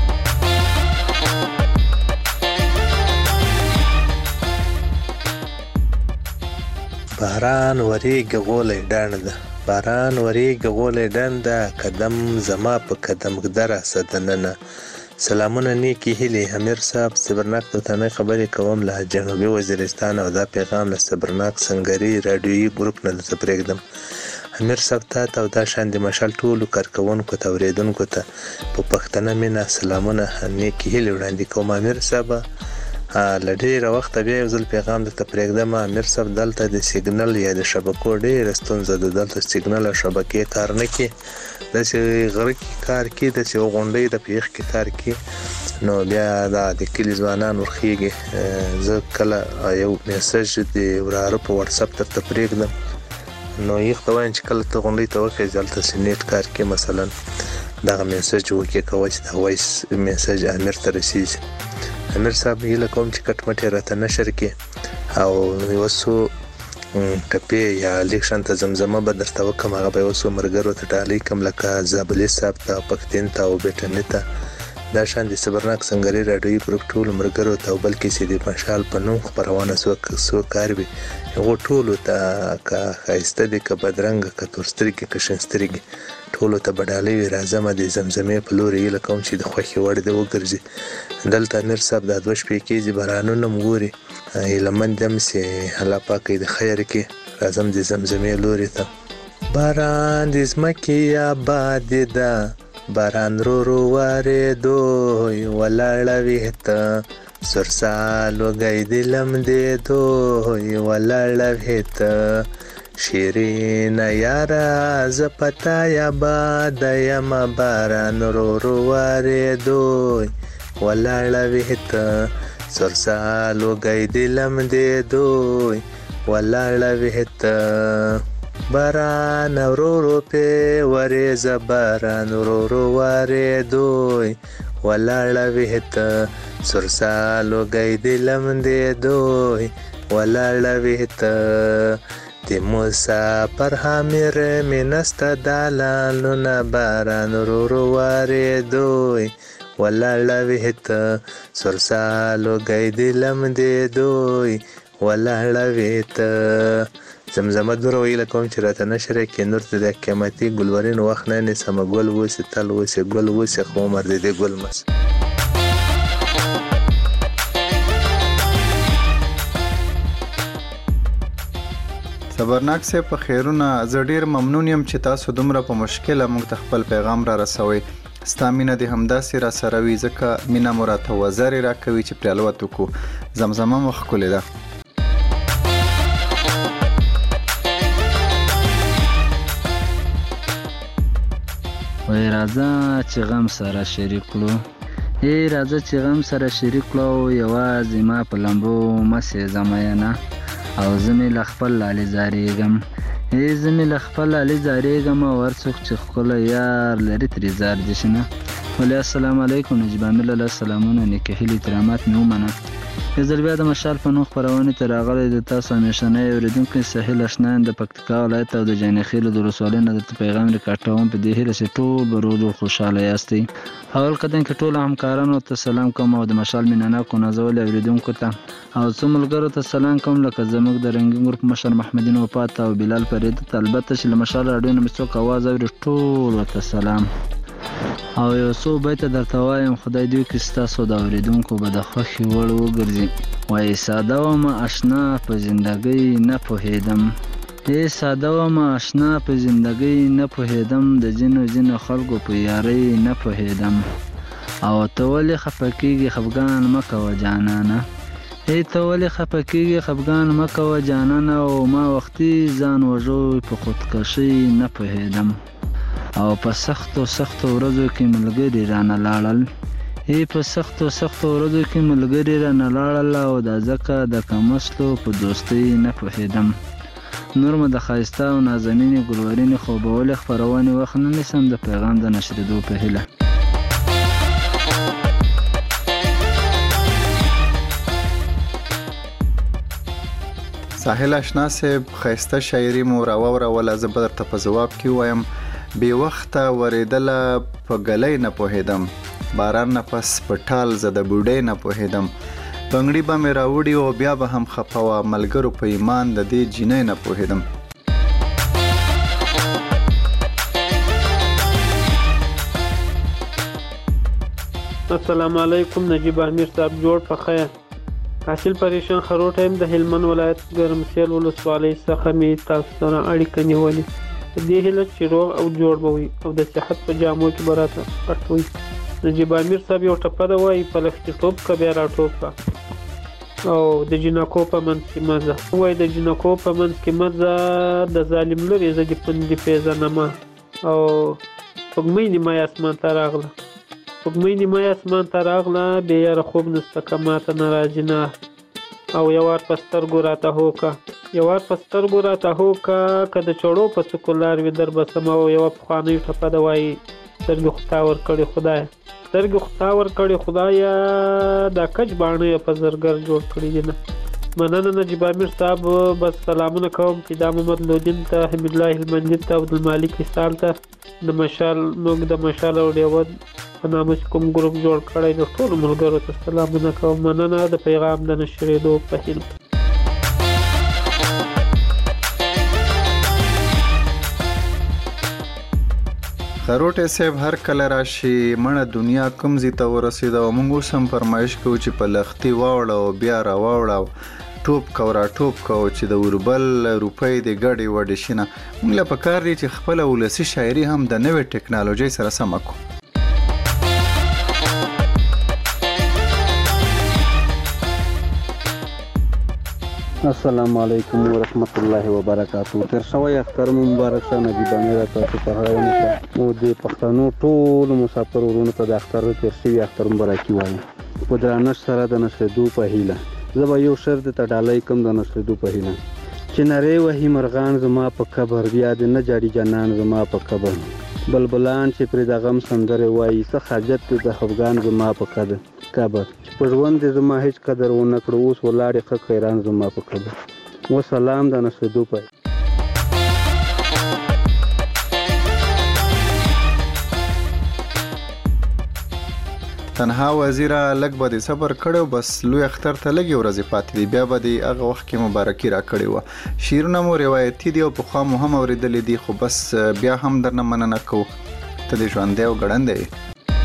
Speaker 21: باران وریږي غولی ډنډ ده باران وریږي غولی ډنډ ده قدم زما په قدم ږدره سدننه سلامونه نیکی هیلې امیر صاحب صبرناک دوتانه خبرې کوم له جنوبي وزیرستان او دا پیغام له صبرناک سنگري رادیویي ګروپ نه درته پرېږدم امیر صاحب ته او دا شان د مشال ټولو کارکوونکو ته اورېدونکو ته په پښتنه مینه سلامونه نیکی هیلې وړاندې کوم امیر صاحب له ډېره وخته بیا یو ځل پیغام درته پرېږدم امیر صاحب دلته د سیګنل یا د شبکو ډېره ستونزه ده دلته سیګنل او شبکې کار نه کوي داسې غره کې کار کوي داسې غونډۍ د پیښ کې کار کوي نو بیا دا د کلي ځوانان ورخیږي زه کله یو میسج د وراره په واتساپ درته پرېږدم نو یې ته وایم چې کله ته غونډۍ ته وخېږې هلته چې نیټ کار کوي مثلا دغه میسج وکړې کوه چې د وایس میسج امیر ته رسیږي امیر صاحب هیله کوم چې کټ مټ یې راته نشر کړي او یو څو ټپې یا لیک شانته زمزمه به درته وکړم هغه به یو څو ملګرو ته ډالۍ کړم لکه زابلي صاحب ته پښتین ته او بیټني ته دا شان د صبرناک سنگري راډیویي ګروپ ټولو ملګرو ته او بلکې چې د مشال په نوم خپرونه څو کار وي هغو ټولو ته که ښایسته دي که بدرنګه که تورسترګې که شینسترګې ټولو ته به ډالۍ وي راځمه د زمزمې په لورې هیله کوم چې د خوښې وړ دې وګرځي دلته امیر صاحب دا 2 شپې کېږي بارانونه م ګوري هیلهمند یم چې الله پاک یې د خیر کړي راځم د زمزمې لورې ته باران د ځمکې آبادي ده باران رو رو وارېدو ولاړه وي ته سرسال وګی دلم دې دوی ولاړوې ته شیرین یاره زه پتا یا باد یم باران رو رو وارېدوی ولاړوې ته سرسال وګی دلم دې دوی ولاړوې ته باران ورو ورو پې ورېځه باران ورو ورو وارېدوی ولاړوې ته سرسال وګی دلم دې دوی ولاړوې ته د مسافر حامر مې نسته دالانونه باران ورو ورو وارېدوی ولاړوې ته سرسال وګی دلم دې دوی ولاړوې ته زمزمه دوره ویله کوم چې راته نشره کې نور ته د قیمتي ګلورین وخت نه نیسمه ګل وسې تل وسې ګل وسې خو عمر دې دې ګل مس
Speaker 4: صبرناک صاحب په خیرونه زه ډیر ممنون یم چې تاسو دومره په مشکله موږ ته خپل پیغام را رسوئ ستا مینه دې همداسې را سره وي ځکه مینه مو راته وزرې راکوي چې پرې الوت وکړو زمزمه مو ښکلې ده
Speaker 15: وای راځه چې غم سره شریک کړو راځه چې غم سره شریک کړو یوازې ما په لمبو مسې زمینه او زه مې له خپل لالې زارېږم زه مې له خپل لالې زارېږم او هر څوک چې ښکلی یار لري ترې زار دې شي نه ولې السلام علیکم نجیب امیر له سلامونه نیکې هیلې احترامات مې ومنه یو ځل بیا د مشال په نوم خپرونې ته راغلی د تاسو همیشنی اورېدونکی سهیل اشنا یم د پکتیکا ولایت او د جانخیل د ولسوالۍ نه درته پیغام ریکارډوم په دې هیله چې ټول به روغ خوشحاله یاستئ اول قدم کې ټولو همکارانو ته سلام کوم او د مشال مینهناکو نازولي اورېدونکو ته او څو ملګرو ته سلام کوم لکه زموږ د رنګین ګروپ مشر محمدین وفات او بلال فرید ته البته چې له مشال راډیو نه مې څوک اواز اوري ټولو ته سلام او یو څو بیته درته وایم خدای دې وکړي ستاسو د اورېدونکو به د خوښې وړ وګرځي وایي ساده ومه اشنا په زندګۍ نه پوهېدم ساده ومه اشنا په زندګۍ نه پوهېدم د ځینو خلکو په یارۍ نه پوهېدم او ته ولې خفه کېږې خفګان مه کوه جانانه ته ولې خفه کېږې خفګان مه کوه جانانه او ما وختي ځان وژوی په خودکشۍ نه پوهېدم او په سختو ورځو کې ملګري رانه لاړل په سختو ورځو کې ملګري رانه لاړل او دا ځکه د کمسلو په دوستۍ نه پوهېدم نور مو د ښایسته او نازنینې ګلورینې خوبولې خپرونې وخت نه نیسم د پیغام د نشرېدو په هیله
Speaker 4: ساحل اشنا صاحب ښایسته شاعري مو راووروله زه به درته په ځواب کې ووایم بې وخته ورېدله په ګلۍ نه پوهېدم باران نه پس په ټال زه د بوډۍ نه پوهېدم بنګړي به مې راوړي او بیا به هم خفه وه ملګرو په ایمان د دې جینۍ نه پوهېدم
Speaker 1: السلام علیکم نجیب امیر صاحب جوړ په خیر حاصل پریشان خروټه يم د هلمند ولایت ګرمسیل ولسوالۍ څخه مې تاسو سره اړیکه نیولې دې هیله چې روغ او جوړ به وي او د صحت په جامو کې به راته پټ وي نجیب امیر صاحب یو ټپه ده وایي په لښتې ټوپ که بیا راټوپ که او د جینکو په منځ کې مزه وایي د جینکو په منځ کې مزه د ظالم لرې زه د پندې پیژنمه او سپوږمۍ نیمه اسمان ته راغله سپوږمۍ نیمه اسمان ته راغله بې یاره خوب نسته که ماته نه راځي نه او یو وار په سترګو راته هوکه که د چړو په څوکو لار وي در به سمه او یوه پخوانۍ ټپه ده وایي سترګې خو تا ورکړې خدایه دا کج باڼه یې په زرګر جوړ کړي دي نه مننه نجیب امیر صاحب بس سلامونه کوم چې دا محمد لودین ته حمید الله هلمندي ته عبدالمالک وصال ته موږ د مشال او ډیوه په نامه چې کوم ګروپ جوړ کړی د ټولو ملګرو ته سلامونه کوم مننه د پیغام د نشرېدو په هیله
Speaker 4: خروټه صاحب هر کله راشي مړه دنیا کوم ځای ته ورسېده او موږ اوس هم فرمایش کوو چې په لښتي واوړه او بیا راواوړه ټوپ کو را ټوپ کو چې د اوربل روپۍ د ګډې وډې شي نه موږ له پکار دی چې خپله ولسي شاعري هم د نوې ټکنالوژۍ سره سمه کړو
Speaker 3: السلام علیکم ورحمت الله وبرکاتو. تر شوی اختر مبارک شه. نجیب امیر تاسو ته راوړم او د پښتنو ټول مسافر ورونو ته د اختر تر شوی اختر مبارکي وایم په درنښت سره د نشریدو په هیله. زه به یو شرط ته ډالۍ کوم د نشریدو په هیله چې نری وهي مرغان زما په قبر بیا د نه جاړي جانان زما په قبر بلبلان چې پرې د غم سندرې وایي څه حاجت دی د خفګان زما په قبر په ژوند دې زما هیڅ قدر ونه کړو اوس ولاړې ښه خیران زما په قبر. وسلام د نشریدو په
Speaker 4: تنها وزیره لږ به دې صبر کړو بس لوی اختر ته لږې ورځې پاتې دي بیا به دې هغه وخت کې مبارکي راکړې وه. شعرونه مو روایتي دي او پخوا مو هم اورېدلي دي خو بس بیا هم درنه مننه کوو ته دې ژوندی او ګړندی وي.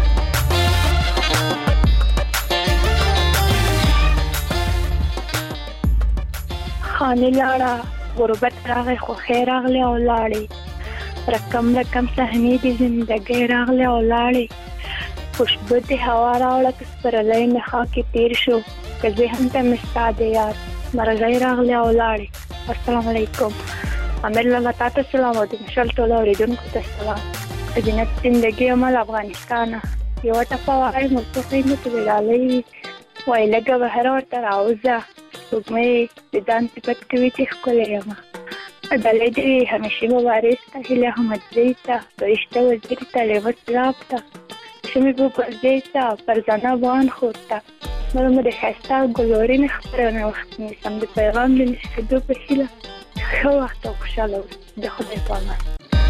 Speaker 22: خانه لاړه غربت راغی خو خیر راغلی او لاړې رقم صحنې د زندګۍ راغلی او لاړې خوشبو د هوا راوړه که سپرلی مې خاکې تیر شو که ذهن ته مې ستا د یاد مرغۍ راغلی او لاړې. السلام علیکم. امیر لاله تا ته سلام او د مشال ټولو اورېدونکو ته سلام. د جنت زندګۍ عمل افغانستانه یوه ټپه وایم ورپسې مې ته د ډالۍ وایي لږه بهر ورته راوځه سپوږمۍ د ځان صفت کوي چې ښکلی یم. ډالۍ دې همیشې مبارز ته هیله احمدزۍ ته فرشته وزیر ته لیوه سلاب ته شمې بوپرزۍ ته فرزانه بان خور ته مرمو د ښایسته ګلورین خپرونه وخت نیسم د پیغام د نشریدو په هیله ښه وخت او خوشحاله اوسئ. د خدای په امان.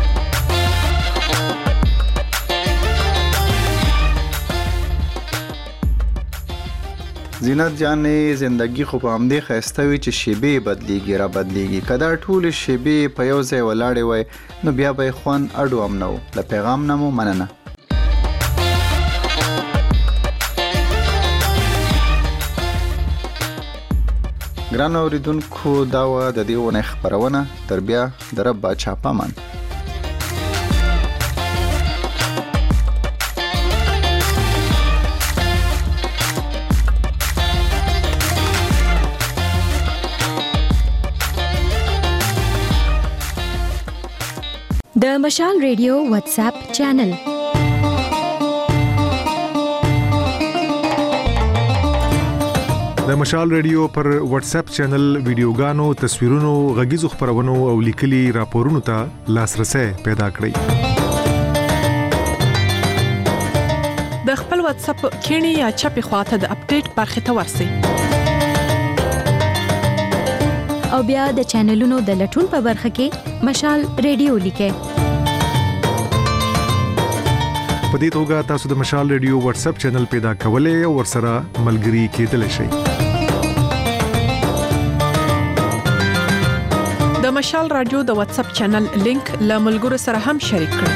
Speaker 4: زینت جانې زندگی خو په همدې ښایسته وي چې شیبې بدلیږي را بدلیږي که دا ټولې شیبې په یو ځای ولاړې وای نو بیا به یې خوند اډو هم نه و. له پیغام نه مو مننه. ګران اوریدونکو دا وه د دې اونۍ خپرونه. تر بیا د رب باچا په امان.
Speaker 2: د مشال ریډیو واتس اپ چینل
Speaker 23: د مشال ریډیو پر واتس اپ چینل ویډیوګانو تصویرونو غږیزو خبرونو او لیکلي راپورونو ته لاسرسي پیدا
Speaker 24: کړئ. د خپل واتس اپ کینی یا چپی خواته د اپډیټ برخه ته ورسئ
Speaker 2: او بیا د چینلونو د لټون په برخه کې مشال ریډیو لیکئ.
Speaker 23: په دې توګه تاسو د مشال ریډیو واتس اپ چینل پیدا کولای او ورسره ملګري کېدلی شئ.
Speaker 24: د مشال رادیو د واتس اپ چینل لینک له ملګرو سره هم شریک کړئ.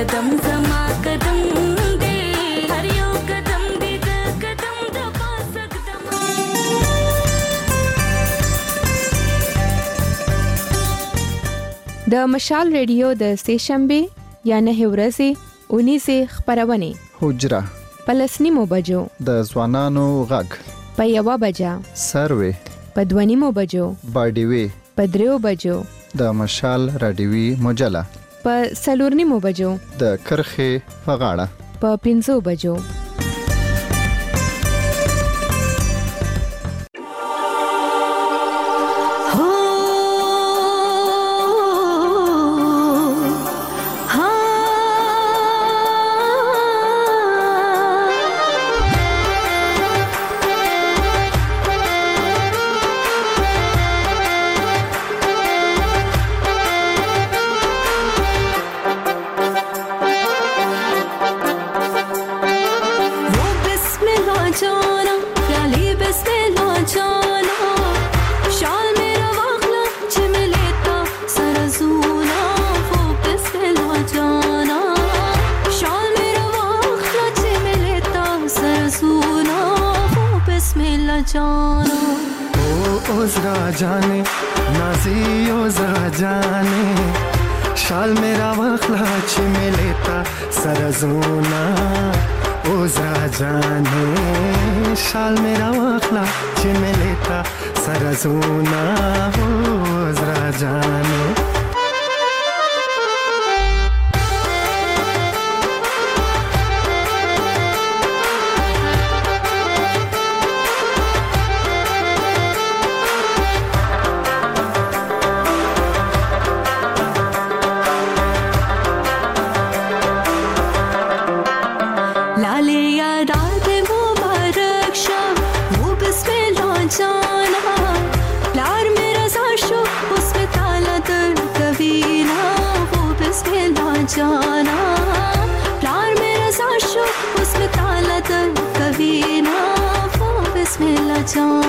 Speaker 5: कदम जमा कदम दे हर यो कदम दे कदम दबा सकदम
Speaker 6: د مشال ریډیو د سهشنبه یا نه ورځې 19 خبرونه
Speaker 4: حجره
Speaker 6: پلسنیمو بجو
Speaker 4: د ځوانانو غږ
Speaker 6: په یوا بجا
Speaker 4: سروي
Speaker 6: په دوانیمو بجو
Speaker 4: باډیوي
Speaker 6: په دریو بجو
Speaker 4: د مشال رادیوي مجله
Speaker 6: په سلورنیمو بجو
Speaker 4: د کرخه په غاړه
Speaker 6: په 5 بجو
Speaker 10: जाने नाजी ओ जरा जाने शाल मेरा वखला छिमे लेता सरजूना ओ जरा जाने शाल मेरा वखला छिमे लेता सरजूना ओ जरा जाने
Speaker 5: जाना प्यार मेरा साशो उसमें ताला दर कभी ना वो बिस्मिल्लाह जाना